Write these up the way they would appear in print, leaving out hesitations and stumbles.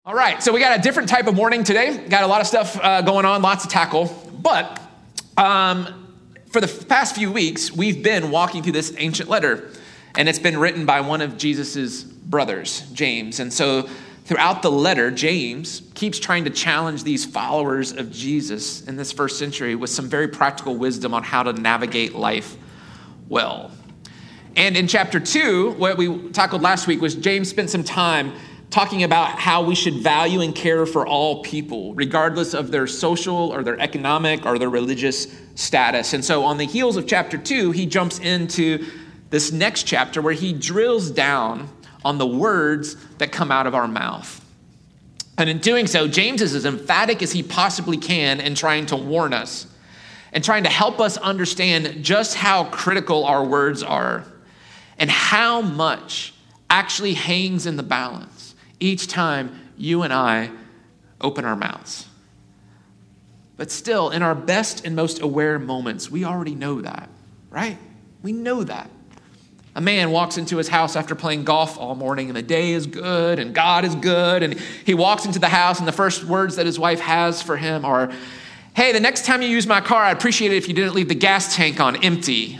All right, so we got a different type of morning today. Got a lot of stuff going on, lots to tackle. But for the past few weeks, we've been walking through this ancient letter, and it's been written by one of Jesus's brothers, James. And so throughout the letter, James keeps trying to challenge these followers of Jesus in this first century with some very practical wisdom on how to navigate life well. And in chapter 2, what we tackled last week was James spent some time talking about how we should value and care for all people, regardless of their social or their economic or their religious status. And so on the heels of chapter 2, he jumps into this next chapter where he drills down on the words that come out of our mouth. And in doing so, James is as emphatic as he possibly can in trying to warn us and trying to help us understand just how critical our words are and how much actually hangs in the balance each time you and I open our mouths. But still, in our best and most aware moments, we already know that, right? We know that. A man walks into his house after playing golf all morning, and the day is good, and God is good, and he walks into the house, and the first words that his wife has for him are, "Hey, the next time you use my car, I'd appreciate it if you didn't leave the gas tank on empty."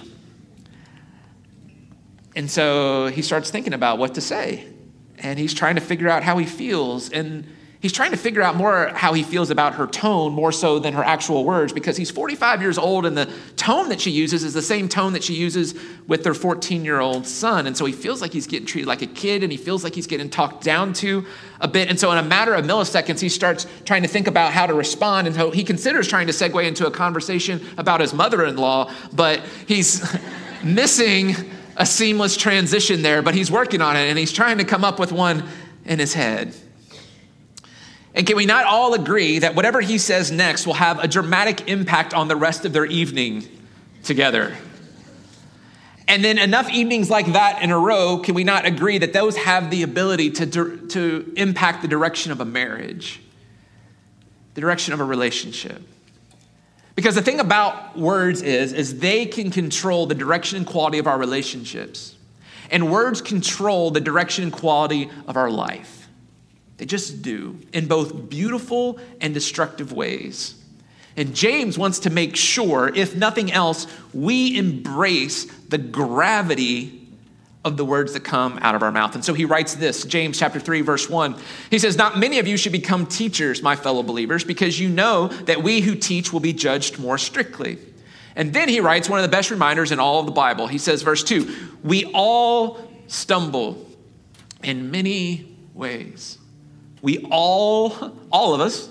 And so he starts thinking about what to say. And he's trying to figure out how he feels. And he's trying to figure out more how he feels about her tone, more so than her actual words, because he's 45 years old, and the tone that she uses is the same tone that she uses with their 14-year-old son. And so he feels like he's getting treated like a kid, and he feels like he's getting talked down to a bit. And so in a matter of milliseconds, he starts trying to think about how to respond. And so he considers trying to segue into a conversation about his mother-in-law, but he's missing a seamless transition there, but he's working on it, and he's trying to come up with one in his head. And can we not all agree that whatever he says next will have a dramatic impact on the rest of their evening together? And then enough evenings like that in a row, can we not agree that those have the ability to impact the direction of a marriage, the direction of a relationship? Because the thing about words is they can control the direction and quality of our relationships. And words control the direction and quality of our life. They just do, in both beautiful and destructive ways. And James wants to make sure, if nothing else, we embrace the gravity of the words that come out of our mouth. And so he writes this, James chapter 3, verse 1. He says, "Not many of you should become teachers, my fellow believers, because you know that we who teach will be judged more strictly." And then he writes one of the best reminders in all of the Bible. He says, verse 2, "We all stumble in many ways." We all of us,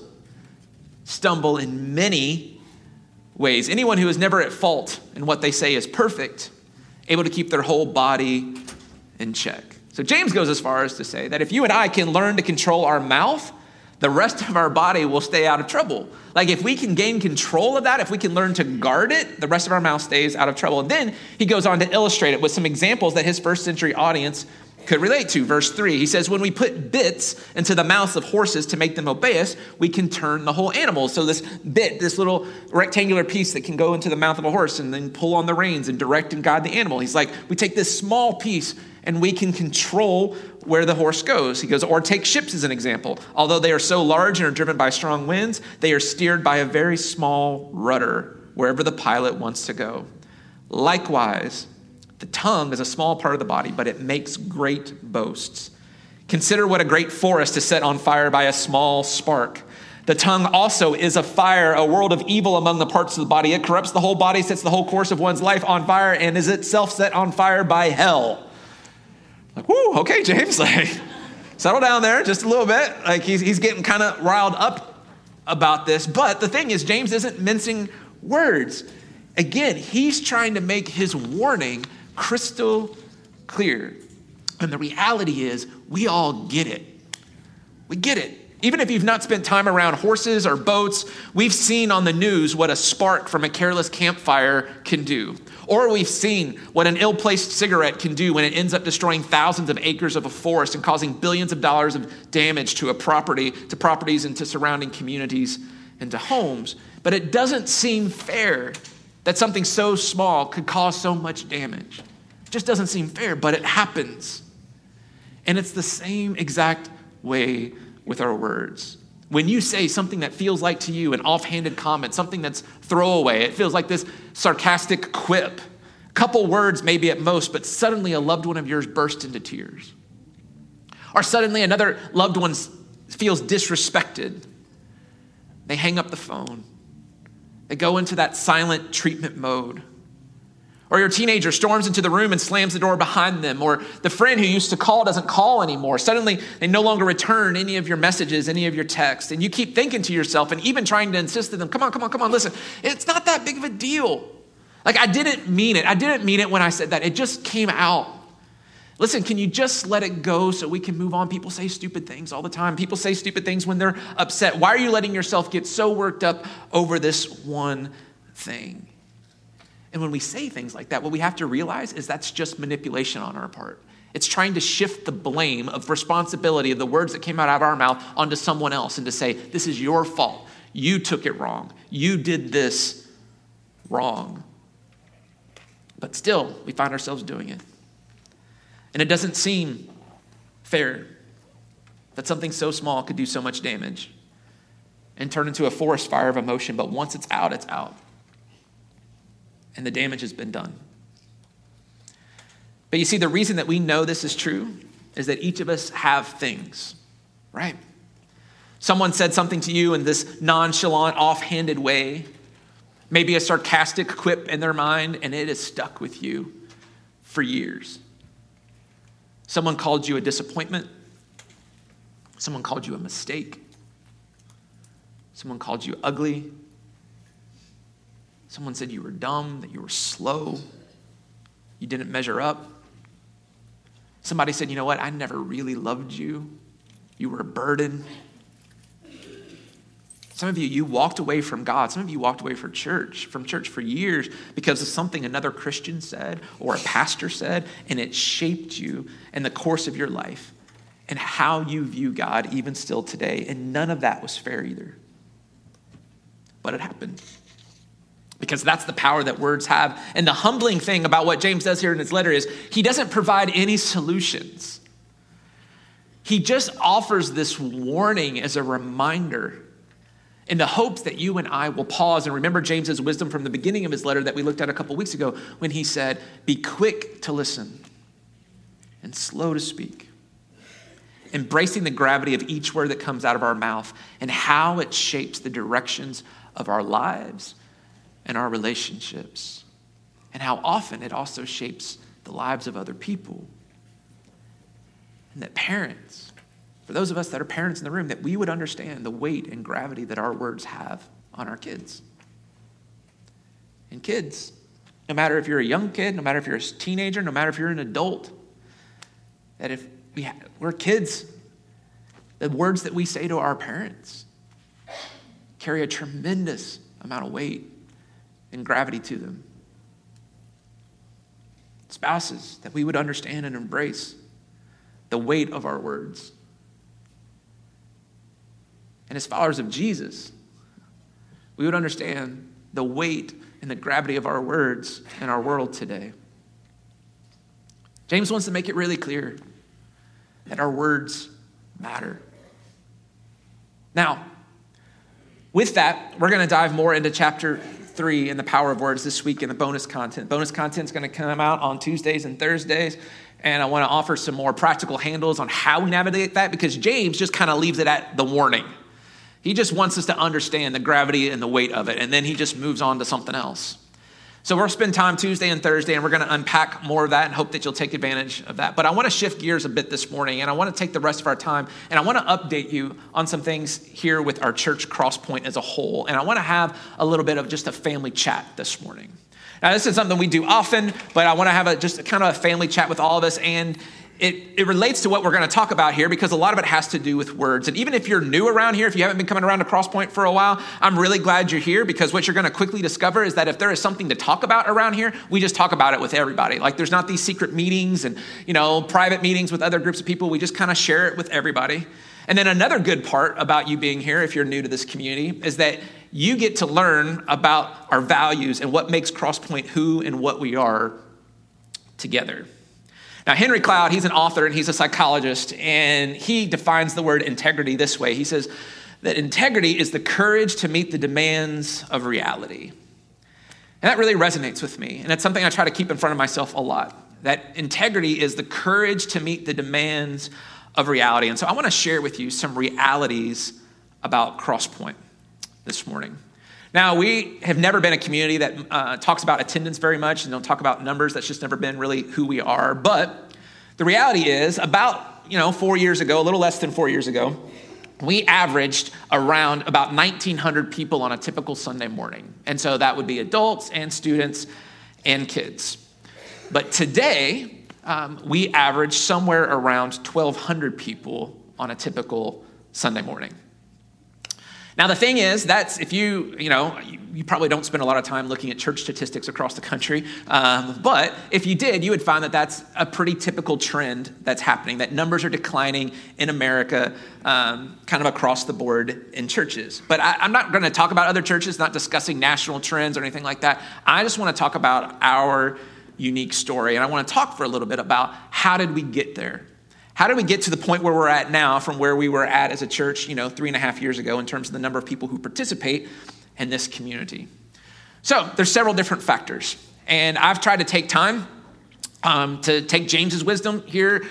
stumble in many ways. Anyone who is never at fault in what they say is perfect, able to keep their whole body in check. So James goes as far as to say that if you and I can learn to control our mouth, the rest of our body will stay out of trouble. Like if we can gain control of that, if we can learn to guard it, the rest of our mouth stays out of trouble. And then he goes on to illustrate it with some examples that his first century audience could relate to. Verse 3, he says, "When we put bits into the mouths of horses to make them obey us, we can turn the whole animal." So this bit, this little rectangular piece that can go into the mouth of a horse and then pull on the reins and direct and guide the animal. He's like, we take this small piece and we can control where the horse goes. He goes, or take ships as an example. Although they are so large and are driven by strong winds, they are steered by a very small rudder wherever the pilot wants to go. Likewise, the tongue is a small part of the body, but it makes great boasts. Consider what a great forest is set on fire by a small spark. The tongue also is a fire, a world of evil among the parts of the body. It corrupts the whole body, sets the whole course of one's life on fire, and is itself set on fire by hell. Like, whoo, okay, James, like, settle down there just a little bit. Like he's getting kind of riled up about this. But the thing is, James isn't mincing words. Again, he's trying to make his warning crystal clear. And the reality is, we all get it. We get it. Even if you've not spent time around horses or boats, we've seen on the news what a spark from a careless campfire can do. Or we've seen what an ill-placed cigarette can do when it ends up destroying thousands of acres of a forest and causing billions of dollars of damage to a property, to properties and to surrounding communities and to homes. But it doesn't seem fair that something so small could cause so much damage. It just doesn't seem fair, but it happens. And it's the same exact way with our words. When you say something that feels like to you an offhanded comment, something that's throwaway, it feels like this sarcastic quip, a couple words maybe at most, but suddenly a loved one of yours bursts into tears. Or suddenly another loved one feels disrespected. They hang up the phone. They go into that silent treatment mode. Or your teenager storms into the room and slams the door behind them. Or the friend who used to call doesn't call anymore. Suddenly, they no longer return any of your messages, any of your texts. And you keep thinking to yourself and even trying to insist to them, come on, listen. It's not that big of a deal. Like, I didn't mean it. I didn't mean it when I said that. It just came out. Listen, can you just let it go so we can move on? People say stupid things all the time. People say stupid things when they're upset. Why are you letting yourself get so worked up over this one thing? And when we say things like that, what we have to realize is that's just manipulation on our part. It's trying to shift the blame of responsibility of the words that came out of our mouth onto someone else and to say, this is your fault. You took it wrong. You did this wrong. But still, we find ourselves doing it. And it doesn't seem fair that something so small could do so much damage and turn into a forest fire of emotion. But once it's out, it's out. And the damage has been done. But you see, the reason that we know this is true is that each of us have things, right? Someone said something to you in this nonchalant, offhanded way, maybe a sarcastic quip in their mind, and it has stuck with you for years. Someone called you a disappointment. Someone called you a mistake. Someone called you ugly. Someone said you were dumb, that you were slow, you didn't measure up. Somebody said, you know what, I never really loved you. You were a burden. Some of you walked away from God. Some of you walked away from church for years because of something another Christian said or a pastor said, and it shaped you in the course of your life and how you view God even still today. And none of that was fair either. But it happened. Because that's the power that words have. And the humbling thing about what James does here in his letter is he doesn't provide any solutions. He just offers this warning as a reminder in the hopes that you and I will pause and remember James's wisdom from the beginning of his letter that we looked at a couple weeks ago when he said, be quick to listen and slow to speak. Embracing the gravity of each word that comes out of our mouth and how it shapes the directions of our lives and our relationships, and how often it also shapes the lives of other people. And that parents, for those of us that are parents in the room, that we would understand the weight and gravity that our words have on our kids. And kids, no matter if you're a young kid, no matter if you're a teenager, no matter if you're an adult, that if we're kids, the words that we say to our parents carry a tremendous amount of weight and gravity to them. Spouses, that we would understand and embrace the weight of our words. And as followers of Jesus, we would understand the weight and the gravity of our words in our world today. James wants to make it really clear that our words matter. Now, with that, we're going to dive more into chapter 3 and the power of words this week in the bonus content. Bonus content is going to come out on Tuesdays and Thursdays, and I want to offer some more practical handles on how we navigate that because James just kind of leaves it at the warning. He just wants us to understand the gravity and the weight of it, and then he just moves on to something else. So we'll spend time Tuesday and Thursday, and we're going to unpack more of that and hope that you'll take advantage of that. But I want to shift gears a bit this morning, and I want to take the rest of our time, and I want to update you on some things here with our church Crosspoint as a whole. And I want to have a little bit of just a family chat this morning. Now, this is something we do often, but I want to have just kind of a family chat with all of us, and it relates to what we're going to talk about here because a lot of it has to do with words. And even if you're new around here, if you haven't been coming around to Crosspoint for a while, I'm really glad you're here because what you're going to quickly discover is that if there is something to talk about around here, we just talk about it with everybody. Like there's not these secret meetings and, private meetings with other groups of people. We just kind of share it with everybody. And then another good part about you being here, if you're new to this community, is that you get to learn about our values and what makes Crosspoint who and what we are together. Now, Henry Cloud, he's an author and he's a psychologist, and he defines the word integrity this way. He says that integrity is the courage to meet the demands of reality. And that really resonates with me, and it's something I try to keep in front of myself a lot, that integrity is the courage to meet the demands of reality. And so I want to share with you some realities about Crosspoint this morning. Now, we have never been a community that talks about attendance very much and don't talk about numbers. That's just never been really who we are. But the reality is about, 4 years ago, a little less than 4 years ago, we averaged around about 1,900 people on a typical Sunday morning. And so that would be adults and students and kids. But today, we average somewhere around 1,200 people on a typical Sunday morning. Now, the thing is, that's if you probably don't spend a lot of time looking at church statistics across the country, but if you did, you would find that that's a pretty typical trend that's happening, that numbers are declining in America kind of across the board in churches. But I'm not going to talk about other churches, not discussing national trends or anything like that. I just want to talk about our unique story, and I want to talk for a little bit about how did we get there? How did we get to the point where we're at now from where we were at as a church, 3.5 years ago in terms of the number of people who participate in this community? So there's several different factors, and I've tried to take time to take James's wisdom here,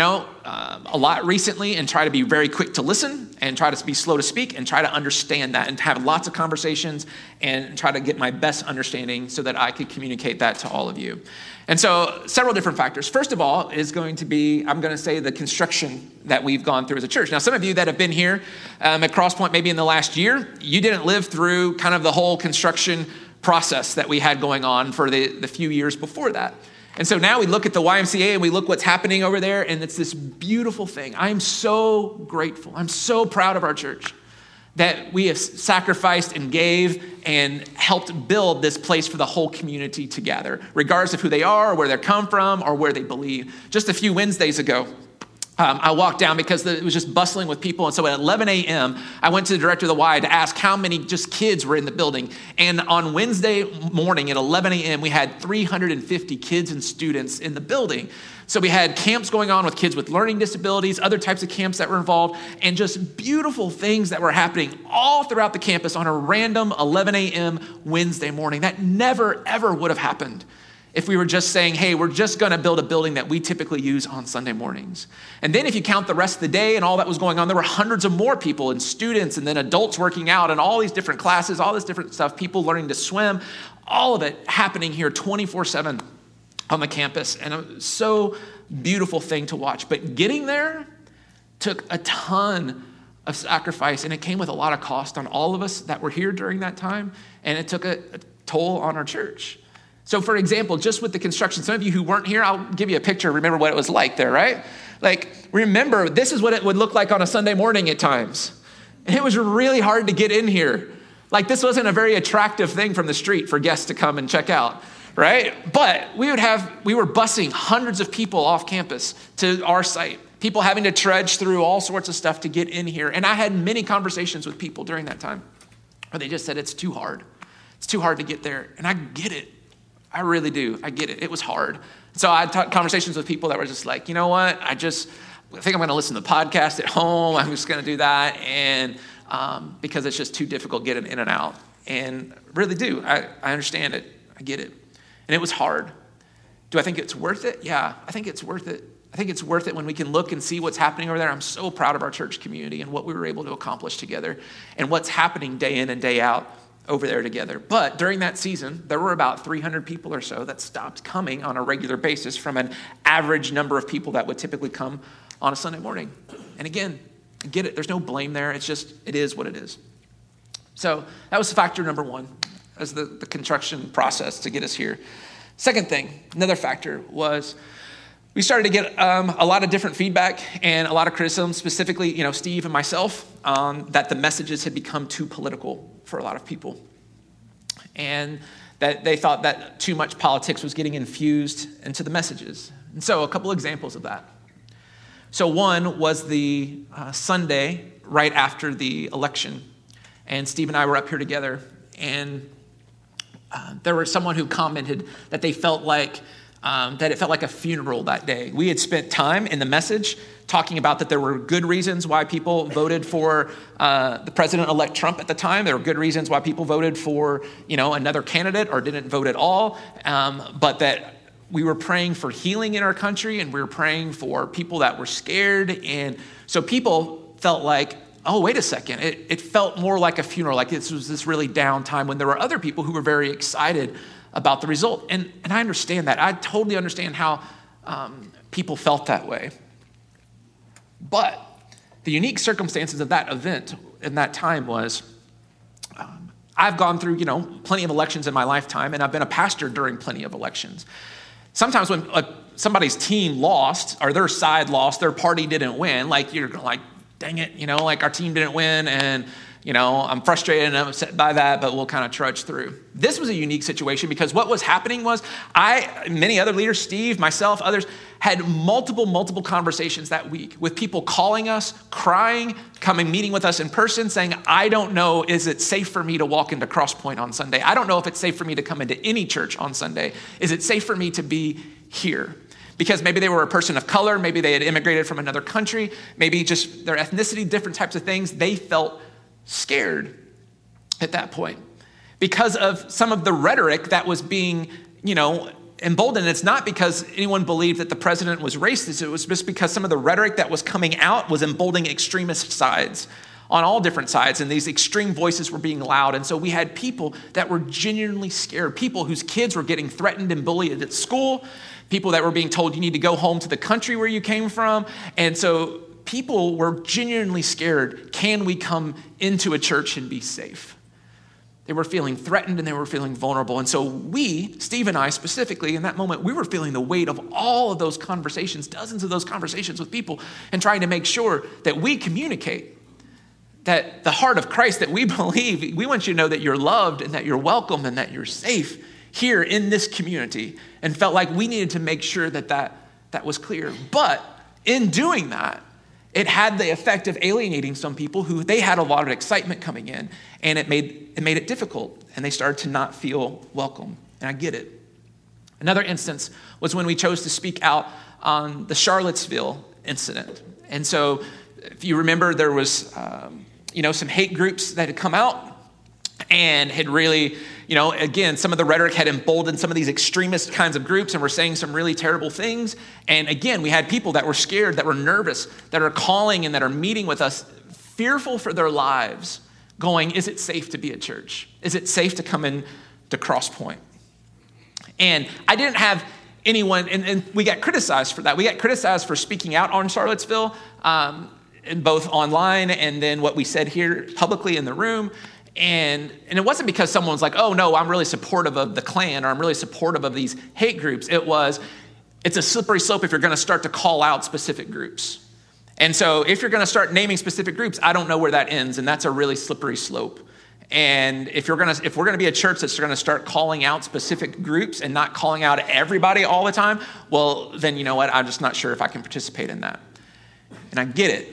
a lot recently, and try to be very quick to listen and try to be slow to speak and try to understand that and have lots of conversations and try to get my best understanding so that I could communicate that to all of you. And so several different factors. First of all is going to be, I'm going to say, the construction that we've gone through as a church. Now, some of you that have been here at Crosspoint maybe in the last year, you didn't live through kind of the whole construction process that we had going on for the few years before that. And so now we look at the YMCA and we look what's happening over there, and it's this beautiful thing. I'm so grateful. I'm so proud of our church that we have sacrificed and gave and helped build this place for the whole community to gather, regardless of who they are or where they come from or where they believe. Just a few Wednesdays ago, I walked down because it was just bustling with people. And so at 11 a.m., I went to the director of the Y to ask how many just kids were in the building. And on Wednesday morning at 11 a.m., we had 350 kids and students in the building. So we had camps going on with kids with learning disabilities, other types of camps that were involved, and just beautiful things that were happening all throughout the campus on a random 11 a.m. Wednesday morning. That never, ever would have happened if we were just saying, hey, we're just going to build a building that we typically use on Sunday mornings. And then if you count the rest of the day and all that was going on, there were hundreds of more people and students and then adults working out and all these different classes, all this different stuff, people learning to swim, all of it happening here 24/7 on the campus. And it was so beautiful thing to watch. But getting there took a ton of sacrifice, and it came with a lot of cost on all of us that were here during that time, and it took a toll on our church. So for example, just with the construction, some of you who weren't here, I'll give you a picture, remember what it was like there, right? Remember, this is what it would look like on a Sunday morning at times. And it was really hard to get in here. This wasn't a very attractive thing from the street for guests to come and check out, right? But we were busing hundreds of people off campus to our site, people having to trudge through all sorts of stuff to get in here. And I had many conversations with people during that time where they just said, it's too hard. It's too hard to get there. And I get it. I really do. I get it. It was hard. So I had conversations with people that were just like, you know what? I think I'm going to listen to the podcast at home. I'm just going to do that. And because it's just too difficult getting in and out. And really do. I understand it. I get it. And it was hard. Do I think it's worth it? Yeah, I think it's worth it. I think it's worth it when we can look and see what's happening over there. I'm so proud of our church community and what we were able to accomplish together and what's happening day in and day out over there together. But during that season, there were about 300 people or so that stopped coming on a regular basis from an average number of people that would typically come on a Sunday morning. And again, I get it. There's no blame there. It's just, it is what it is. So that was factor number one, as the construction process to get us here. Second thing, another factor was we started to get a lot of different feedback and a lot of criticism, specifically, Steve and myself, that the messages had become too political for a lot of people. And that they thought that too much politics was getting infused into the messages. And so a couple examples of that. So one was the Sunday right after the election. And Steve and I were up here together, and there was someone who commented that they felt like that it felt like a funeral that day. We had spent time in the message talking about that there were good reasons why people voted for the president-elect Trump at the time. There were good reasons why people voted for, another candidate or didn't vote at all, but that we were praying for healing in our country, and we were praying for people that were scared. And so people felt like, oh, wait a second. It felt more like a funeral, like this was this really down time when there were other people who were very excited about the result. And I understand that. I totally understand how people felt that way. But the unique circumstances of that event in that time was, I've gone through, plenty of elections in my lifetime, and I've been a pastor during plenty of elections. Sometimes when somebody's team lost, or their side lost, their party didn't win, you're like, dang it, our team didn't win, and, I'm frustrated and upset by that, but we'll kind of trudge through. This was a unique situation because what was happening was many other leaders, Steve, myself, others, had multiple conversations that week with people calling us, crying, meeting with us in person, saying, I don't know, is it safe for me to walk into Crosspoint on Sunday? I don't know if it's safe for me to come into any church on Sunday. Is it safe for me to be here? Because maybe they were a person of color, maybe they had immigrated from another country, maybe just their ethnicity, different types of things. They felt scared at that point because of some of the rhetoric that was being, emboldened. It's not because anyone believed that the president was racist. It was just because some of the rhetoric that was coming out was emboldening extremist sides on all different sides, and these extreme voices were being loud. And so we had people that were genuinely scared, people whose kids were getting threatened and bullied at school, people that were being told you need to go home to the country where you came from. And so people were genuinely scared. Can we come into a church and be safe? They were feeling threatened and they were feeling vulnerable. And so we, Steve and I specifically, in that moment, we were feeling the weight of all of those conversations, dozens of those conversations with people, and trying to make sure that we communicate that the heart of Christ, that we believe, we want you to know that you're loved and that you're welcome and that you're safe here in this community, and felt like we needed to make sure that was clear. But in doing that, it had the effect of alienating some people who they had a lot of excitement coming in, and it made it difficult, and they started to not feel welcome. And I get it. Another instance was when we chose to speak out on the Charlottesville incident. And so if you remember, there was some hate groups that had come out and had really, again, some of the rhetoric had emboldened some of these extremist kinds of groups and were saying some really terrible things. And again, we had people that were scared, that were nervous, that are calling and that are meeting with us, fearful for their lives, going, is it safe to be at church? Is it safe to come in to Crosspoint? And I didn't have anyone, and we got criticized for that. We got criticized for speaking out on Charlottesville, and both online and then what we said here publicly in the room. And it wasn't because someone was like, oh, no, I'm really supportive of the Klan, or I'm really supportive of these hate groups. It's a slippery slope if you're going to start to call out specific groups. And so if you're going to start naming specific groups, I don't know where that ends, and that's a really slippery slope. And if we're going to be a church that's going to start calling out specific groups and not calling out everybody all the time, well, then you know what? I'm just not sure if I can participate in that. And I get it.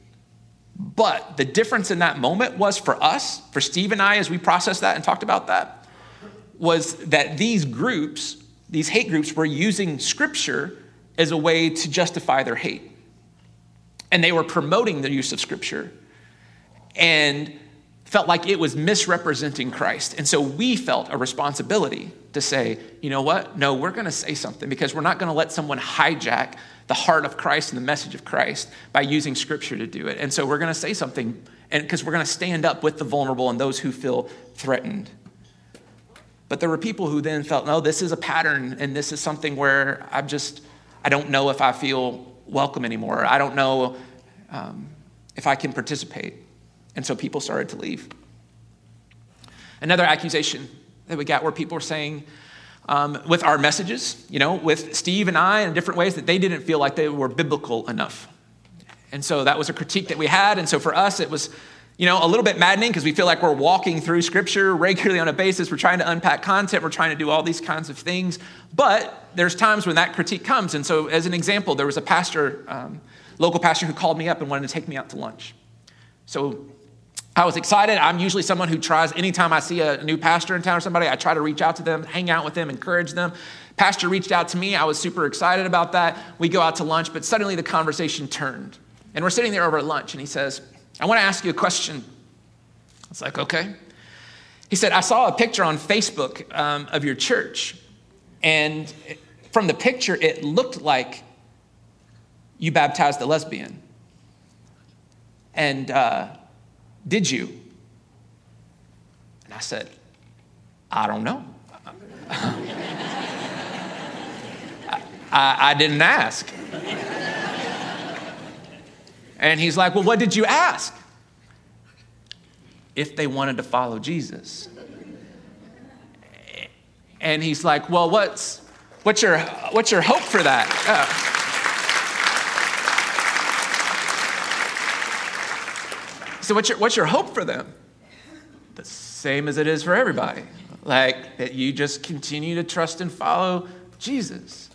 But the difference in that moment was for us, for Steve and I, as we processed that and talked about that, was that these groups, these hate groups, were using scripture as a way to justify their hate. And they were promoting the use of scripture and felt like it was misrepresenting Christ. And so we felt a responsibility to say, you know what? No, we're going to say something, because we're not going to let someone hijack the heart of Christ and the message of Christ by using scripture to do it. And so we're going to say something, and because we're going to stand up with the vulnerable and those who feel threatened. But there were people who then felt, no, this is a pattern, and this is something where I don't know if I feel welcome anymore. I don't know if I can participate. And so people started to leave. Another accusation that we got where people were saying, with our messages, with Steve and I in different ways, that they didn't feel like they were biblical enough. And so that was a critique that we had. And so for us, it was, a little bit maddening, because we feel like we're walking through scripture regularly on a basis. We're trying to unpack content. We're trying to do all these kinds of things. But there's times when that critique comes. And so as an example, there was a pastor, local pastor, who called me up and wanted to take me out to lunch. So I was excited. I'm usually someone who tries, anytime I see a new pastor in town or somebody, I try to reach out to them, hang out with them, encourage them. Pastor reached out to me. I was super excited about that. We go out to lunch, but suddenly the conversation turned. And we're sitting there over at lunch, and he says, I want to ask you a question. It's like, okay. He said, I saw a picture on Facebook of your church, and from the picture, it looked like you baptized a lesbian. And did you? And I said, I don't know. I didn't ask. And he's like, well, what did you ask? If they wanted to follow Jesus. And he's like, well, what's your hope for that? So what's your hope for them? The same as it is for everybody. Like that you just continue to trust and follow Jesus.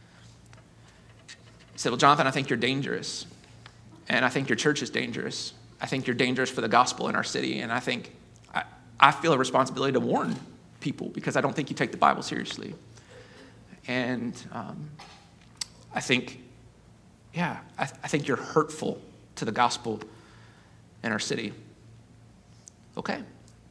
He said, well, Jonathan, I think you're dangerous. And I think your church is dangerous. I think you're dangerous for the gospel in our city. And I think I feel a responsibility to warn people because I don't think you take the Bible seriously. And I think you're hurtful to the gospel in our city. Okay.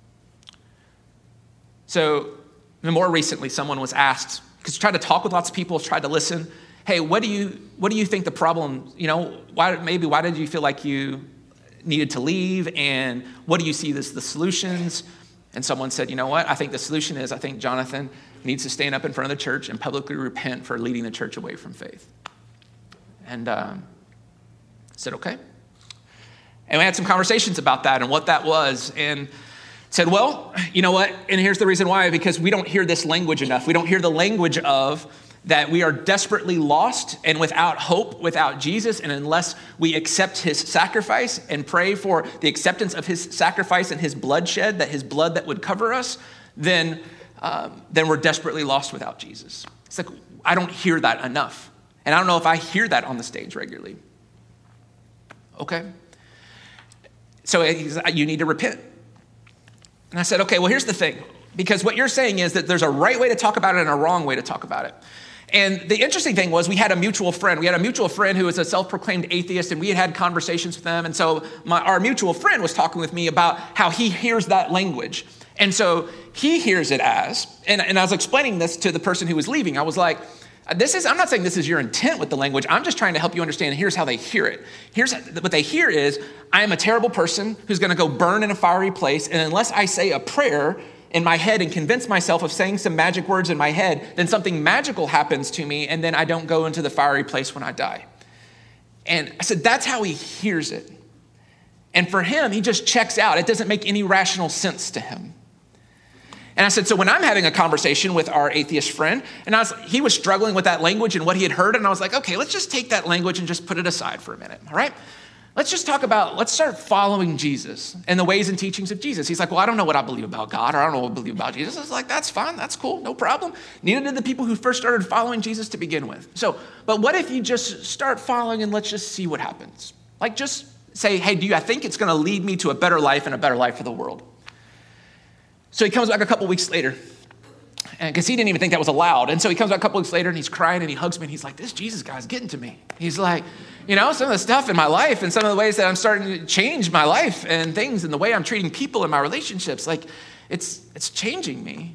So more recently, someone was asked, because tried to talk with lots of people, tried to listen. Hey, what do you think the problem, why did you feel like you needed to leave? And what do you see as the solutions? And someone said, you know what? I think the solution is, I think Jonathan needs to stand up in front of the church and publicly repent for leading the church away from faith. And I said, okay. And we had some conversations about that and what that was. And said, well, you know what? And here's the reason why, because we don't hear this language enough. We don't hear the language of that we are desperately lost and without hope, without Jesus. And unless we accept his sacrifice and pray for the acceptance of his sacrifice and his bloodshed, that his blood that would cover us, then we're desperately lost without Jesus. It's like, I don't hear that enough. And I don't know if I hear that on the stage regularly. Okay. So you need to repent. And I said, okay, well, here's the thing. Because what you're saying is that there's a right way to talk about it and a wrong way to talk about it. And the interesting thing was we had a mutual friend. We had a mutual friend who was a self-proclaimed atheist, and we had conversations with them. And so our mutual friend was talking with me about how he hears that language. And so he hears it as, and I was explaining this to the person who was leaving. I was like, I'm not saying this is your intent with the language. I'm just trying to help you understand. Here's how they hear it. Here's what they hear is, I am a terrible person who's going to go burn in a fiery place. And unless I say a prayer in my head and convince myself of saying some magic words in my head, then something magical happens to me. And then I don't go into the fiery place when I die. And I said, that's how he hears it. And for him, he just checks out. It doesn't make any rational sense to him. And I said, so when I'm having a conversation with our atheist friend, and he was struggling with that language and what he had heard, and I was like, okay, let's just take that language and just put it aside for a minute, all right? Let's start following Jesus and the ways and teachings of Jesus. He's like, well, I don't know what I believe about God, or I don't know what I believe about Jesus. I was like, that's fine, that's cool, no problem. Neither did the people who first started following Jesus to begin with. But what if you just start following and let's just see what happens? Like just say, hey, I think it's gonna lead me to a better life and a better life for the world? So he comes back a couple weeks later, and because he didn't even think that was allowed. And so he comes back a couple weeks later and he's crying and he hugs me and he's like, this Jesus guy's getting to me. He's like, some of the stuff in my life and some of the ways that I'm starting to change my life and things and the way I'm treating people in my relationships, like it's changing me.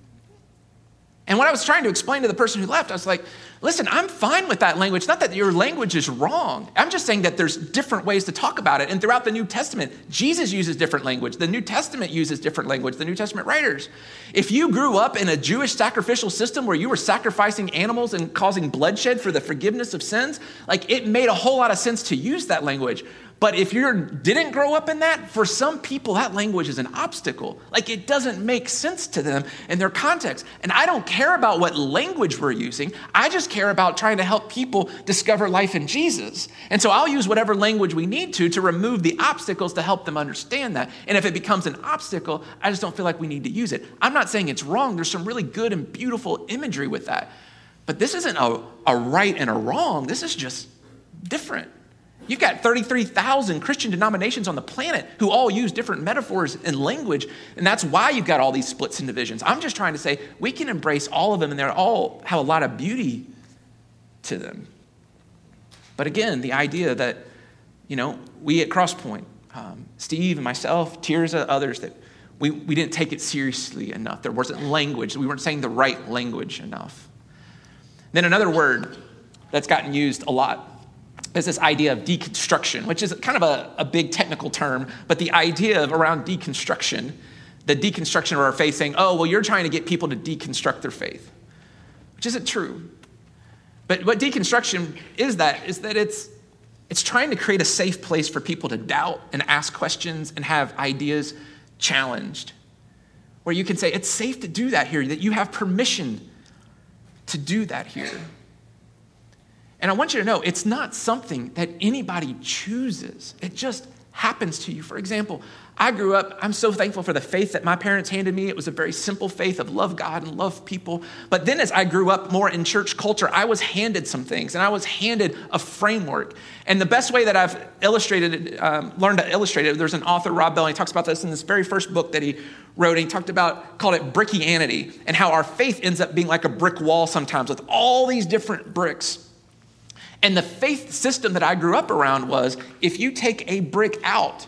And what I was trying to explain to the person who left, I was like, listen, I'm fine with that language. Not that your language is wrong. I'm just saying that there's different ways to talk about it. And throughout the New Testament, Jesus uses different language. The New Testament uses different language, the New Testament writers. If you grew up in a Jewish sacrificial system where you were sacrificing animals and causing bloodshed for the forgiveness of sins, like it made a whole lot of sense to use that language. But if you didn't grow up in that, for some people, that language is an obstacle. Like it doesn't make sense to them in their context. And I don't care about what language we're using. I just care about trying to help people discover life in Jesus. And so I'll use whatever language we need to remove the obstacles to help them understand that. And if it becomes an obstacle, I just don't feel like we need to use it. I'm not saying it's wrong. There's some really good and beautiful imagery with that. But this isn't a right and a wrong. This is just different. You've got 33,000 Christian denominations on the planet who all use different metaphors and language, and that's why you've got all these splits and divisions. I'm just trying to say we can embrace all of them, and they all have a lot of beauty to them. But again, the idea that, we at Crosspoint, Steve and myself, Tirza, others, that we didn't take it seriously enough. There wasn't language. We weren't saying the right language enough. Then another word that's gotten used a lot is this idea of deconstruction, which is kind of a big technical term, but the idea of around deconstruction, the deconstruction of our faith, saying, oh, well, you're trying to get people to deconstruct their faith, which isn't true. But what deconstruction is that it's trying to create a safe place for people to doubt and ask questions and have ideas challenged, where you can say, it's safe to do that here, that you have permission to do that here. And I want you to know, it's not something that anybody chooses. It just happens to you. For example, I grew up, I'm so thankful for the faith that my parents handed me. It was a very simple faith of love God and love people. But then as I grew up more in church culture, I was handed some things, and I was handed a framework. And the best way that I've learned to illustrate it, there's an author, Rob Bell, and he talks about this in this very first book that he wrote. And he called it Brickianity, and how our faith ends up being like a brick wall sometimes with all these different bricks. And the faith system that I grew up around was, if you take a brick out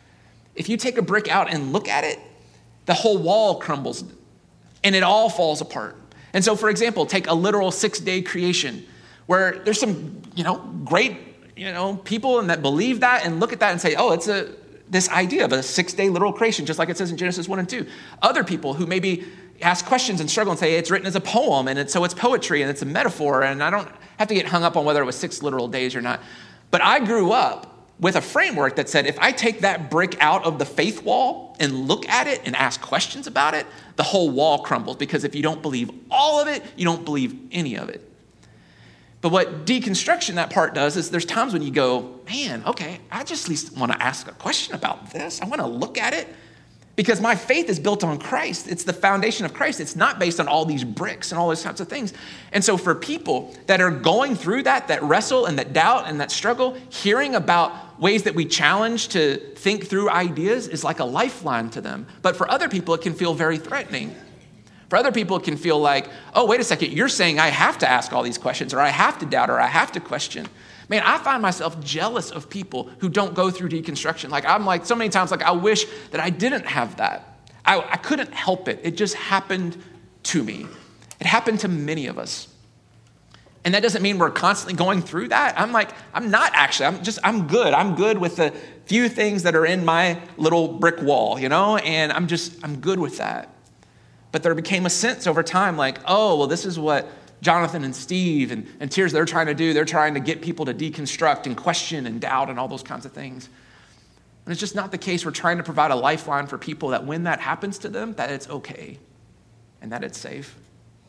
and look at it, the whole wall crumbles and it all falls apart. And so, for example, take a literal 6-day creation where there's some, great, people and that believe that and look at that and say, oh, it's this idea of a 6-day literal creation, just like it says in Genesis 1 and 2. Other people who maybe ask questions and struggle and say it's written as a poem, and so it's poetry and it's a metaphor, and I don't have to get hung up on whether it was 6 literal days or not. But I grew up with a framework that said if I take that brick out of the faith wall and look at it and ask questions about it, the whole wall crumbles, because if you don't believe all of it, you don't believe any of it. But what deconstruction, that part does, is there's times when you go, man, okay, I just at least want to ask a question about this. I want to look at it. Because my faith is built on Christ. It's the foundation of Christ. It's not based on all these bricks and all those types of things. And so for people that are going through that wrestle and that doubt and that struggle, hearing about ways that we challenge to think through ideas is like a lifeline to them. But for other people, it can feel very threatening. For other people, it can feel like, oh, wait a second, you're saying I have to ask all these questions, or I have to doubt, or I have to question. Man, I find myself jealous of people who don't go through deconstruction. I'm so many times, I wish that I didn't have that. I couldn't help it. It just happened to me. It happened to many of us. And that doesn't mean we're constantly going through that. I'm not actually. I'm good. I'm good with the few things that are in my little brick wall, and I'm good with that. But there became a sense over time this is what Jonathan and Steve and Tirza, they're trying to do. They're trying to get people to deconstruct and question and doubt and all those kinds of things. And it's just not the case. We're trying to provide a lifeline for people that when that happens to them, that it's okay and that it's safe.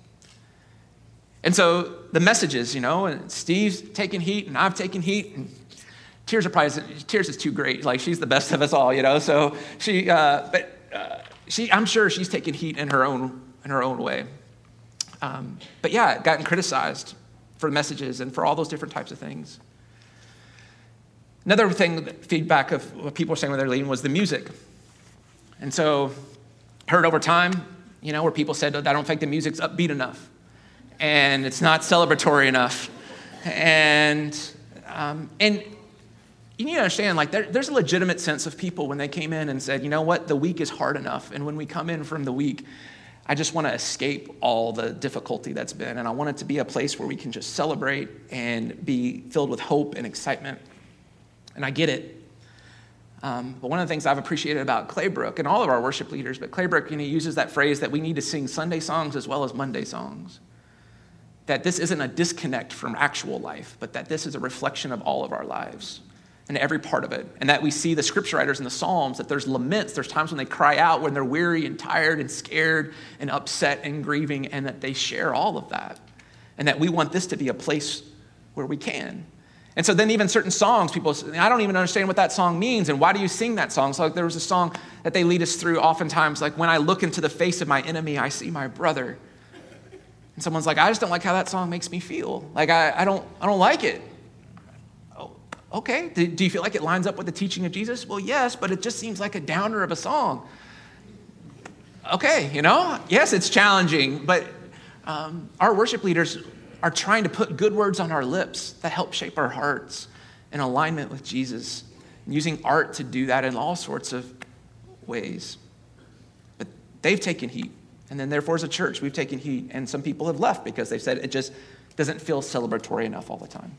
And so the messages, and Steve's taking heat and I've taken heat, and Tirza is too great. She's the best of us all, so I'm sure she's taken heat in her own way. But yeah, gotten criticized for messages and for all those different types of things. Another thing, feedback of what people were saying when they're leading was the music. And so heard over time, where people said, I don't think the music's upbeat enough. And it's not celebratory enough. And you need to understand, there's a legitimate sense of people when they came in and said, you know what, the week is hard enough. And when we come in from the week, I just want to escape all the difficulty that's been. And I want it to be a place where we can just celebrate and be filled with hope and excitement. And I get it. But one of the things I've appreciated about Claybrook and all of our worship leaders, but Claybrook, uses that phrase that we need to sing Sunday songs as well as Monday songs. That this isn't a disconnect from actual life, but that this is a reflection of all of our lives and every part of it. And that we see the scripture writers in the Psalms, that there's laments, there's times when they cry out when they're weary and tired and scared and upset and grieving, and that they share all of that. And that we want this to be a place where we can. And so then even certain songs, people say, I don't even understand what that song means, and why do you sing that song? So there was a song that they lead us through oftentimes, when I look into the face of my enemy, I see my brother. And someone's like, I just don't like how that song makes me feel. I don't like it. Okay, do you feel like it lines up with the teaching of Jesus? Well, yes, but it just seems like a downer of a song. Okay, yes, it's challenging, but our worship leaders are trying to put good words on our lips that help shape our hearts in alignment with Jesus, using art to do that in all sorts of ways. But they've taken heat, and then therefore as a church, we've taken heat, and some people have left because they've said it just doesn't feel celebratory enough all the time.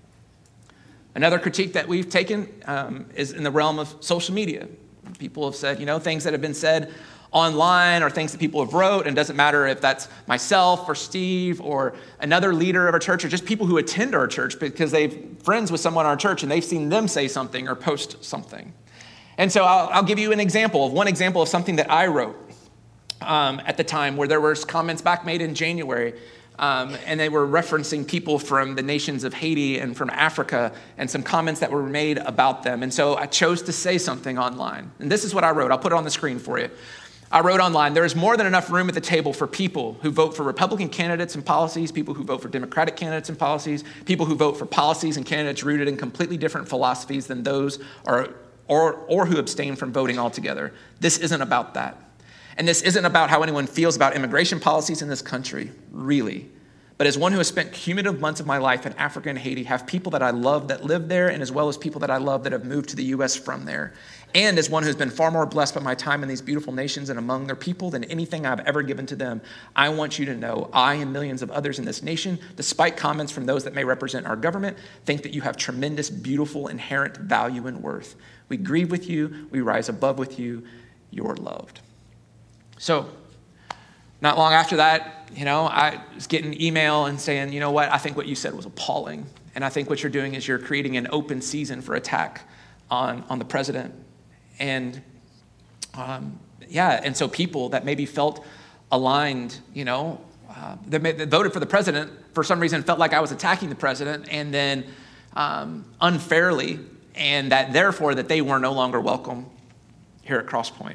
Another critique that we've taken is in the realm of social media. People have said, things that have been said online or things that people have wrote, and it doesn't matter if that's myself or Steve or another leader of our church or just people who attend our church because they're friends with someone in our church and they've seen them say something or post something. And so I'll give you one example of something that I wrote at the time where there were comments back made in January. And they were referencing people from the nations of Haiti and from Africa and some comments that were made about them. And so I chose to say something online. And this is what I wrote. I'll put it on the screen for you. I wrote online, there is more than enough room at the table for people who vote for Republican candidates and policies, people who vote for Democratic candidates and policies, people who vote for policies and candidates rooted in completely different philosophies than those or who abstain from voting altogether. This isn't about that. And this isn't about how anyone feels about immigration policies in this country, really. But as one who has spent cumulative months of my life in Africa and Haiti, have people that I love that live there, and as well as people that I love that have moved to the U.S. from there. And as one who's been far more blessed by my time in these beautiful nations and among their people than anything I've ever given to them, I want you to know I and millions of others in this nation, despite comments from those that may represent our government, think that you have tremendous, beautiful, inherent value and worth. We grieve with you. We rise above with you. You're loved. So, not long after that, I was getting email and saying, you know what, I think what you said was appalling. And I think what you're doing is you're creating an open season for attack on the president. And and so people that maybe felt aligned, that voted for the president for some reason felt like I was attacking the president and then unfairly, and that therefore that they were no longer welcome here at Crosspoint.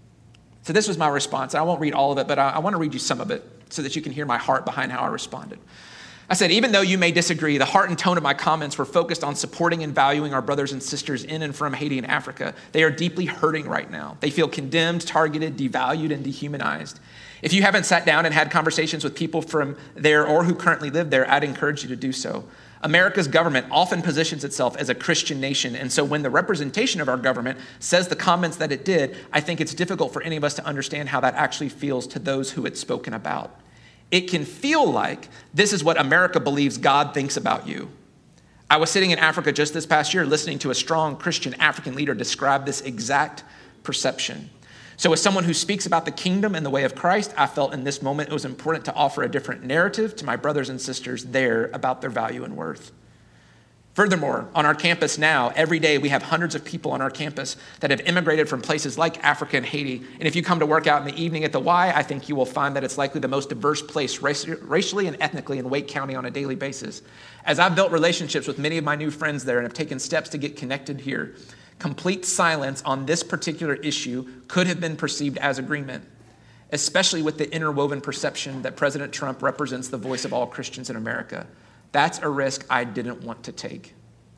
So this was my response. I won't read all of it, but I want to read you some of it so that you can hear my heart behind how I responded. I said, even though you may disagree, the heart and tone of my comments were focused on supporting and valuing our brothers and sisters in and from Haiti and Africa. They are deeply hurting right now. They feel condemned, targeted, devalued, and dehumanized. If you haven't sat down and had conversations with people from there or who currently live there, I'd encourage you to do so. America's government often positions itself as a Christian nation, and so when the representation of our government says the comments that it did, I think it's difficult for any of us to understand how that actually feels to those who it's spoken about. It can feel like this is what America believes God thinks about you. I was sitting in Africa just this past year listening to a strong Christian African leader describe this exact perception. So as someone who speaks about the kingdom and the way of Christ, I felt in this moment it was important to offer a different narrative to my brothers and sisters there about their value and worth. Furthermore, on our campus now, every day we have hundreds of people on our campus that have immigrated from places like Africa and Haiti. And if you come to work out in the evening at the Y, I think you will find that it's likely the most diverse place racially and ethnically in Wake County on a daily basis. As I've built relationships with many of my new friends there and have taken steps to get connected here, complete silence on this particular issue could have been perceived as agreement, especially with the interwoven perception that President Trump represents the voice of all Christians in America. That's a risk I didn't want to take.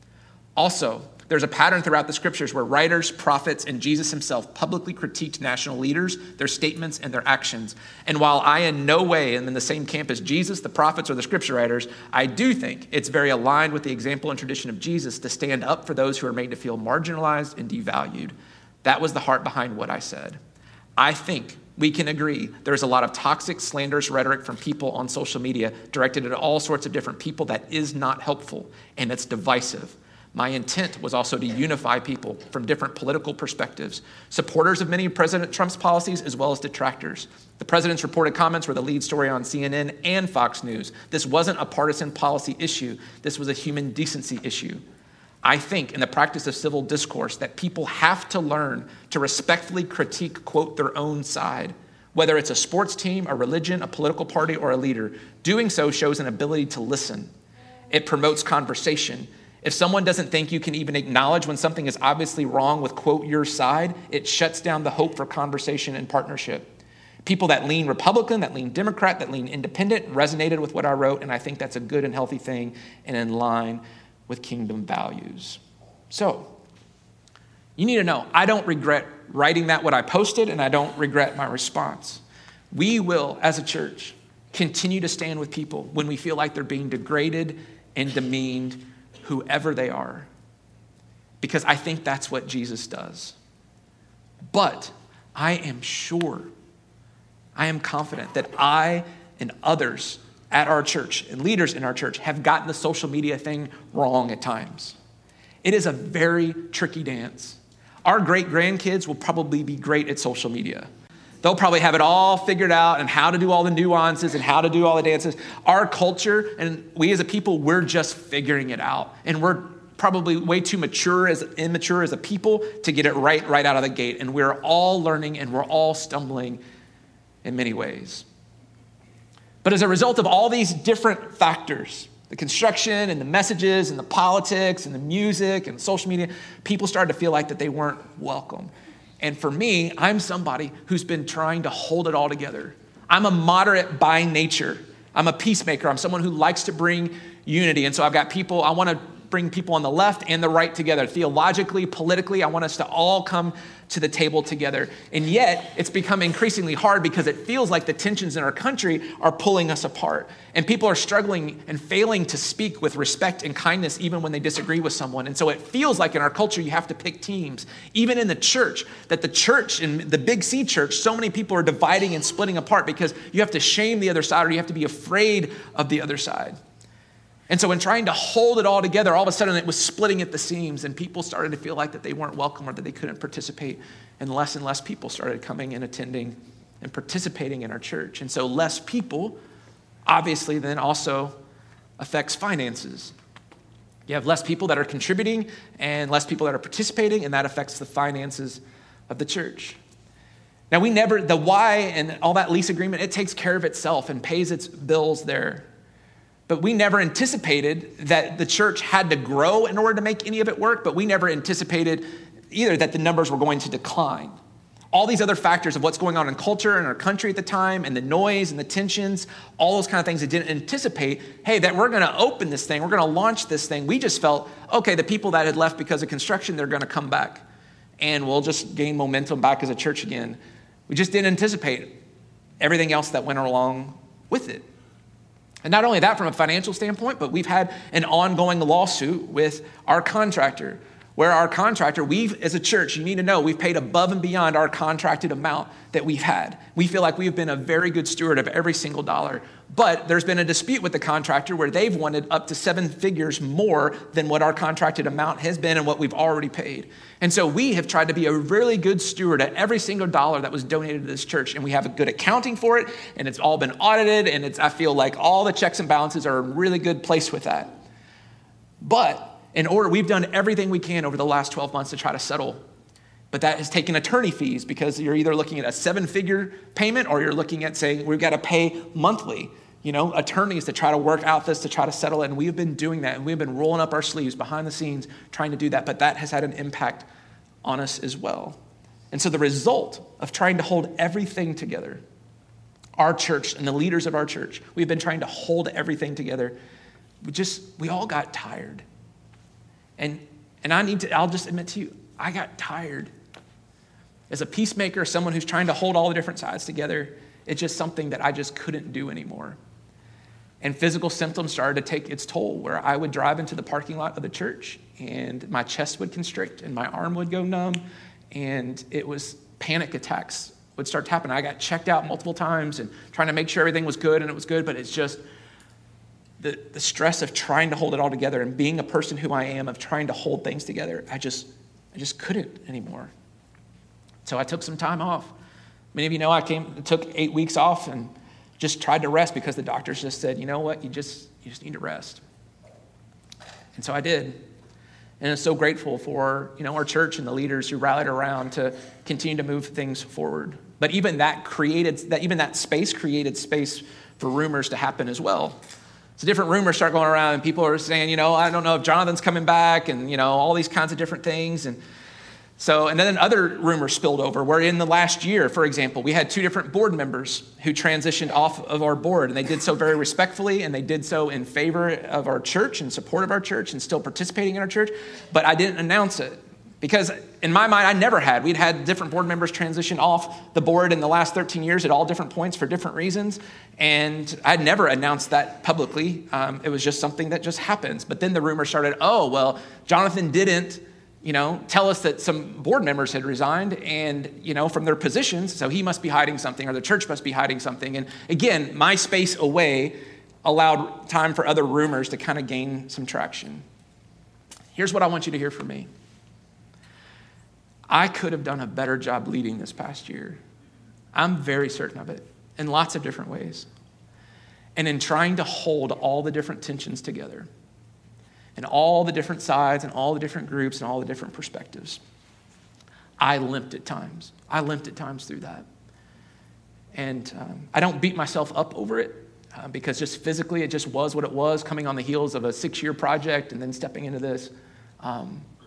Also, there's a pattern throughout the scriptures where writers, prophets, and Jesus himself publicly critiqued national leaders, their statements, and their actions. And while I in no way am in the same camp as Jesus, the prophets, or the scripture writers, I do think it's very aligned with the example and tradition of Jesus to stand up for those who are made to feel marginalized and devalued. That was the heart behind what I said. I think we can agree there's a lot of toxic, slanderous rhetoric from people on social media directed at all sorts of different people that is not helpful, and it's divisive. My intent was also to unify people from different political perspectives, supporters of many of President Trump's policies as well as detractors. The president's reported comments were the lead story on CNN and Fox News. This wasn't a partisan policy issue. This was a human decency issue. I think in the practice of civil discourse that people have to learn to respectfully critique, quote, their own side. Whether it's a sports team, a religion, a political party, or a leader, doing so shows an ability to listen. It promotes conversation. If someone doesn't think you can even acknowledge when something is obviously wrong with, quote, your side, it shuts down the hope for conversation and partnership. People that lean Republican, that lean Democrat, that lean independent resonated with what I wrote, and I think that's a good and healthy thing and in line with kingdom values. So, you need to know, I don't regret writing that what I posted, and I don't regret my response. We will, as a church, continue to stand with people when we feel like they're being degraded and demeaned, whoever they are, because I think that's what Jesus does. But I am sure, I am confident that I and others at our church and leaders in our church have gotten the social media thing wrong at times. It is a very tricky dance. Our great-grandkids will probably be great at social media. They'll probably have it all figured out and how to do all the nuances and how to do all the dances. Our culture and we as a people, we're just figuring it out. And we're probably way too immature as a people to get it right out of the gate. And we're all learning and we're all stumbling in many ways. But as a result of all these different factors, the construction and the messages and the politics and the music and social media, people started to feel like that they weren't welcome. And for me, I'm somebody who's been trying to hold it all together. I'm a moderate by nature. I'm a peacemaker. I'm someone who likes to bring unity. And so I've got people, I want to bring people on the left and the right together. Theologically, politically, I want us to all come to the table together. And yet, it's become increasingly hard because it feels like the tensions in our country are pulling us apart. And people are struggling and failing to speak with respect and kindness even when they disagree with someone. And so it feels like in our culture, you have to pick teams. Even in the church, that the church and the Big C church, so many people are dividing and splitting apart because you have to shame the other side or you have to be afraid of the other side. And so in trying to hold it all together, all of a sudden it was splitting at the seams and people started to feel like that they weren't welcome or that they couldn't participate. And less people started coming and attending and participating in our church. And so less people obviously then also affects finances. You have less people that are contributing and less people that are participating, and that affects the finances of the church. Now the why and all that lease agreement, it takes care of itself and pays its bills there. But we never anticipated that the church had to grow in order to make any of it work, but we never anticipated either that the numbers were going to decline. All these other factors of what's going on in culture and our country at the time and the noise and the tensions, all those kind of things that didn't anticipate, hey, that we're going to open this thing, we're going to launch this thing. We just felt, okay, the people that had left because of construction, they're going to come back and we'll just gain momentum back as a church again. We just didn't anticipate everything else that went along with it. And not only that from a financial standpoint, but we've had an ongoing lawsuit with our contractor, where our contractor, as a church, you need to know, we've paid above and beyond our contracted amount that we've had. We feel like we've been a very good steward of every single dollar. But there's been a dispute with the contractor where they've wanted up to 7 figures more than what our contracted amount has been and what we've already paid. And so we have tried to be a really good steward at every single dollar that was donated to this church. And we have a good accounting for it. And it's all been audited. And I feel like all the checks and balances are in a really good place with that. But we've done everything we can over the last 12 months to try to settle. But that has taken attorney fees because you're either looking at a 7-figure payment or you're looking at saying we've got to pay monthly, attorneys to try to work out this, to try to settle it. And we've been doing that. And we've been rolling up our sleeves behind the scenes trying to do that. But that has had an impact on us as well. And so the result of trying to hold everything together, our church and the leaders of our church, we've been trying to hold everything together. We all got tired. And I'll just admit to you, I got tired. As a peacemaker, someone who's trying to hold all the different sides together, it's just something that I just couldn't do anymore. And physical symptoms started to take its toll, where I would drive into the parking lot of the church and my chest would constrict and my arm would go numb, and it was panic attacks would start to happen. I got checked out multiple times and trying to make sure everything was good, and it was good, but it's just the stress of trying to hold it all together and being a person who I am, of trying to hold things together, I just couldn't anymore. So I took some time off. Many of you know took 8 weeks off and just tried to rest because the doctors just said, you know what, you just need to rest. And so I did. And I'm so grateful for, our church and the leaders who rallied around to continue to move things forward. But even that space created space for rumors to happen as well. So different rumors start going around and people are saying, I don't know if Jonathan's coming back and, all these kinds of different things. And So, and then other rumors spilled over, where in the last year, for example, we had 2 different board members who transitioned off of our board, and they did so very respectfully, and they did so in favor of our church and support of our church and still participating in our church, but I didn't announce it. Because in my mind, I never had. We'd had different board members transition off the board in the last 13 years at all different points for different reasons, and I'd never announced that publicly. It was just something that just happens. But then the rumor started, oh, well, Jonathan didn't tell us that some board members had resigned and, from their positions, so he must be hiding something or the church must be hiding something. And again, my space away allowed time for other rumors to kind of gain some traction. Here's what I want you to hear from me. I could have done a better job leading this past year. I'm very certain of it in lots of different ways. And in trying to hold all the different tensions together, and all the different sides and all the different groups and all the different perspectives. I limped at times. Through that. And I don't beat myself up over it because just physically it just was what it was, coming on the heels of a 6-year project and then stepping into this. I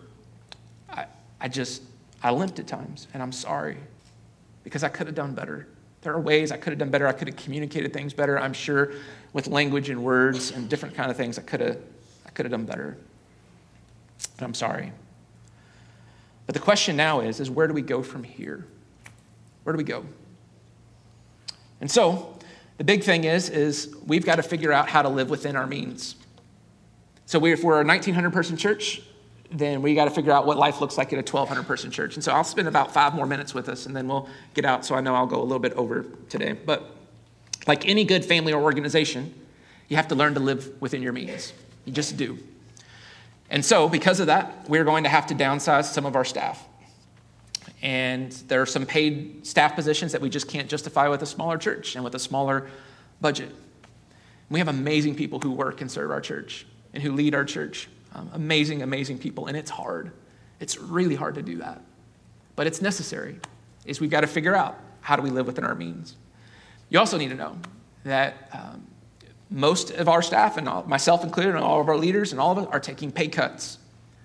limped at times, and I'm sorry because I could have done better. There are ways I could have done better. I could have communicated things better, I'm sure, with language and words and different kind of things. I could have done better. And I'm sorry. But the question now is where do we go from here? Where do we go? And so the big thing is we've got to figure out how to live within our means. So if we're a 1,900 person church, then we got to figure out what life looks like at a 1,200 person church. And so I'll spend about 5 more minutes with us, and then we'll get out. So I know I'll go a little bit over today. But like any good family or organization, you have to learn to live within your means. You just do. And so because of that, we're going to have to downsize some of our staff. And there are some paid staff positions that we just can't justify with a smaller church and with a smaller budget. We have amazing people who work and serve our church and who lead our church. Amazing, amazing people. And it's hard. It's really hard to do that. But it's necessary. We've got to figure out how do we live within our means. You also need to know that most of our staff, and myself included, and all of our leaders, and all of us are taking pay cuts.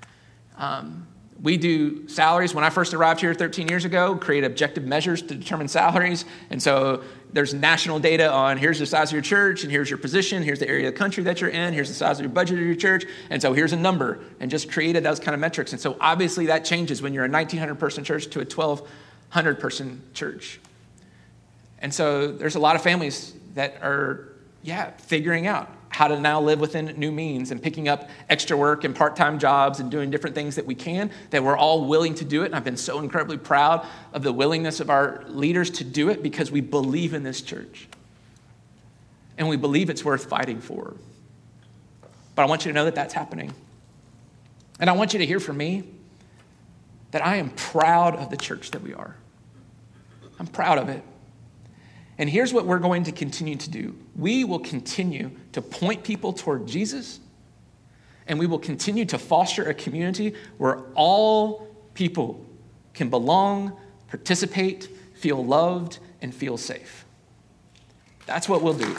We do salaries. When I first arrived here 13 years ago, create objective measures to determine salaries. And so there's national data on here's the size of your church, and here's your position, here's the area of the country that you're in, here's the size of your budget of your church, and so here's a number, and just created those kind of metrics. And so obviously that changes when you're a 1,900 person church to a 1,200 person church. And so there's a lot of families that are figuring out how to now live within new means and picking up extra work and part-time jobs and doing different things that we can, that we're all willing to do it. And I've been so incredibly proud of the willingness of our leaders to do it because we believe in this church. And we believe it's worth fighting for. But I want you to know that that's happening. And I want you to hear from me that I am proud of the church that we are. I'm proud of it. And here's what we're going to continue to do. We will continue to point people toward Jesus, and we will continue to foster a community where all people can belong, participate, feel loved, and feel safe. That's what we'll do.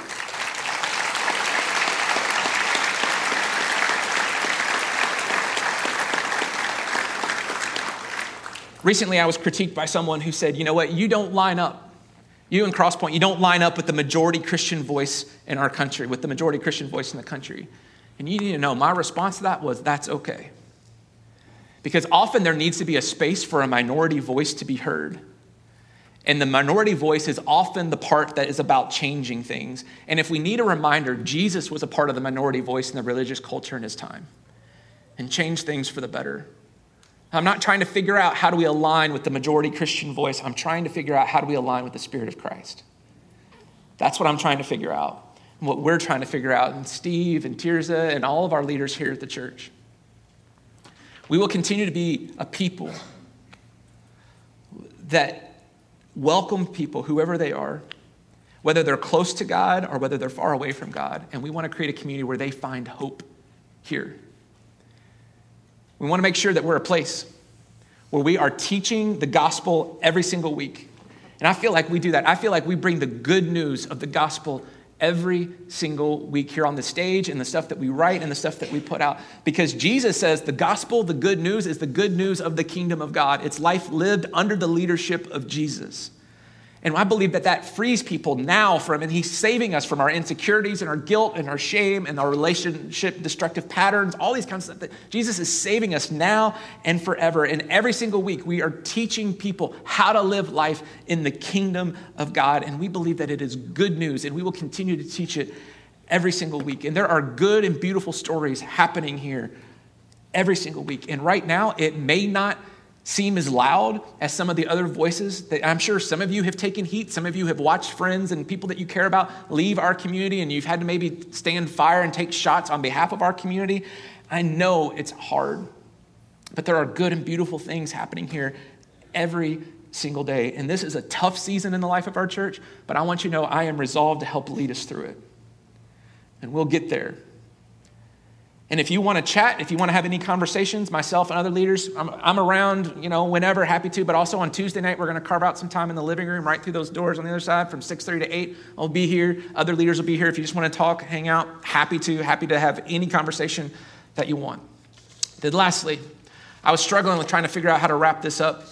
Recently, I was critiqued by someone who said, you know what, you don't line up. You and Crosspoint, you don't line up with the majority Christian voice in our country, with the majority Christian voice in the country. And you need to know, my response to that was, that's okay. Because often there needs to be a space for a minority voice to be heard. And the minority voice is often the part that is about changing things. And if we need a reminder, Jesus was a part of the minority voice in the religious culture in his time and changed things for the better. I'm not trying to figure out how do we align with the majority Christian voice. I'm trying to figure out how do we align with the Spirit of Christ. That's what I'm trying to figure out. And what we're trying to figure out, and Steve and Tirza and all of our leaders here at the church. We will continue to be a people that welcome people, whoever they are, whether they're close to God or whether they're far away from God. And we want to create a community where they find hope here. We want to make sure that we're a place where we are teaching the gospel every single week. And I feel like we do that. I feel like we bring the good news of the gospel every single week here on the stage, and the stuff that we write and the stuff that we put out. Because Jesus says the gospel, the good news, is the good news of the kingdom of God. It's life lived under the leadership of Jesus. And I believe that frees people now from, and he's saving us from our insecurities and our guilt and our shame and our relationship destructive patterns, all these kinds of stuff. That Jesus is saving us now and forever. And every single week we are teaching people how to live life in the kingdom of God. And we believe that it is good news, and we will continue to teach it every single week. And there are good and beautiful stories happening here every single week. And right now it may not seem as loud as some of the other voices that I'm sure some of you have taken heat. Some of you have watched friends and people that you care about leave our community, and you've had to maybe stand fire and take shots on behalf of our community. I know it's hard, but there are good and beautiful things happening here every single day. And this is a tough season in the life of our church, but I want you to know I am resolved to help lead us through it. And we'll get there. And if you want to chat, if you want to have any conversations, myself and other leaders, I'm around, whenever, happy to. But also on Tuesday night, we're going to carve out some time in the living room right through those doors on the other side from 6:30 to 8. I'll be here. Other leaders will be here. If you just want to talk, hang out, happy to have any conversation that you want. Then lastly, I was struggling with trying to figure out how to wrap this up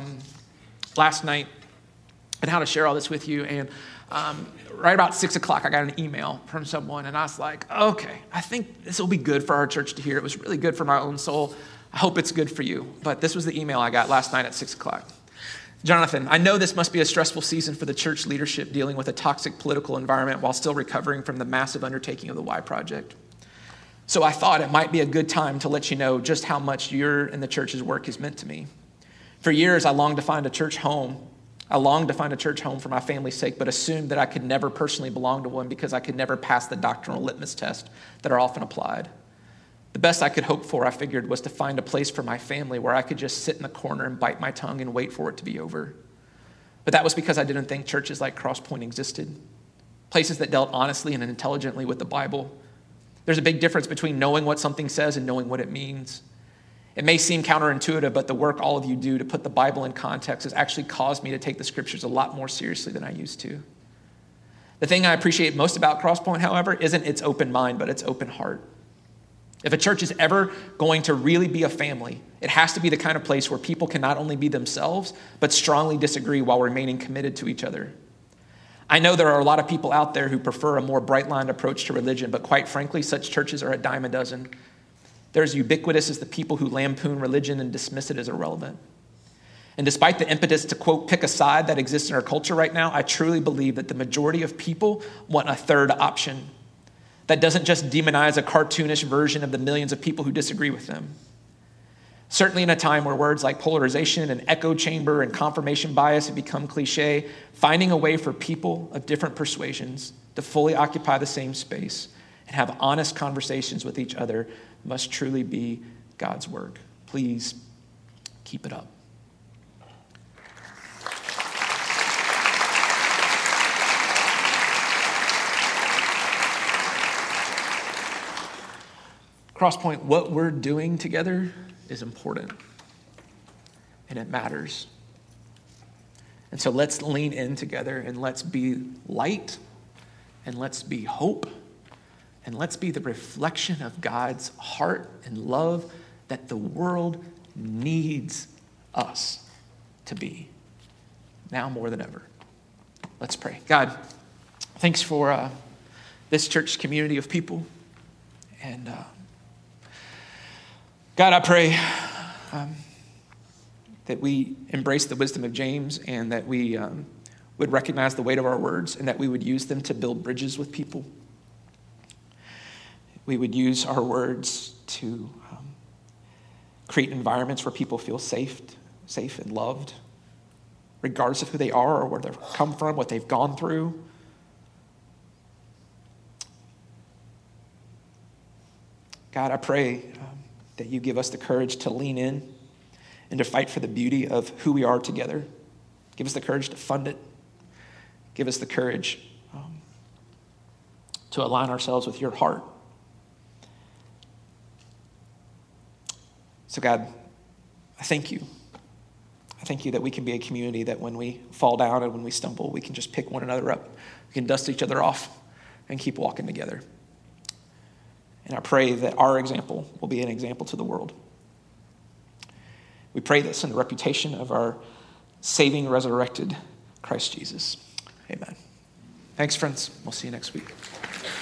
last night and how to share all this with you. And right about 6 o'clock, I got an email from someone, and I was like, okay, I think this will be good for our church to hear. It was really good for my own soul. I hope it's good for you. But this was the email I got last night at 6 o'clock. Jonathan, I know this must be a stressful season for the church leadership dealing with a toxic political environment while still recovering from the massive undertaking of the Y Project. So I thought it might be a good time to let you know just how much your and the church's work has meant to me. For years, I longed to find a church home. I longed to find a church home for my family's sake, but assumed that I could never personally belong to one because I could never pass the doctrinal litmus test that are often applied. The best I could hope for, I figured, was to find a place for my family where I could just sit in the corner and bite my tongue and wait for it to be over. But that was because I didn't think churches like Crosspoint existed, places that dealt honestly and intelligently with the Bible. There's a big difference between knowing what something says and knowing what it means. It may seem counterintuitive, but the work all of you do to put the Bible in context has actually caused me to take the scriptures a lot more seriously than I used to. The thing I appreciate most about Crosspoint, however, isn't its open mind, but its open heart. If a church is ever going to really be a family, it has to be the kind of place where people can not only be themselves, but strongly disagree while remaining committed to each other. I know there are a lot of people out there who prefer a more bright-lined approach to religion, but quite frankly, such churches are a dime a dozen. They're as ubiquitous as the people who lampoon religion and dismiss it as irrelevant. And despite the impetus to, quote, pick a side that exists in our culture right now, I truly believe that the majority of people want a third option that doesn't just demonize a cartoonish version of the millions of people who disagree with them. Certainly in a time where words like polarization and echo chamber and confirmation bias have become cliche, finding a way for people of different persuasions to fully occupy the same space and have honest conversations with each other must truly be God's work. Please keep it up. Crosspoint, what we're doing together is important, and it matters. And so let's lean in together, and let's be light, and let's be hope, and let's be the reflection of God's heart and love that the world needs us to be, now more than ever. Let's pray. God, thanks for this church community of people. And God, I pray that we embrace the wisdom of James, and that we would recognize the weight of our words, and that we would use them to build bridges with people. We would use our words to create environments where people feel safe and loved, regardless of who they are or where they've come from, what they've gone through. God, I pray that you give us the courage to lean in and to fight for the beauty of who we are together. Give us the courage to fund it. Give us the courage to align ourselves with your heart. So God, I thank you. I thank you that we can be a community that when we fall down and when we stumble, we can just pick one another up. We can dust each other off and keep walking together. And I pray that our example will be an example to the world. We pray this in the reputation of our saving, resurrected Christ Jesus. Amen. Thanks, friends. We'll see you next week.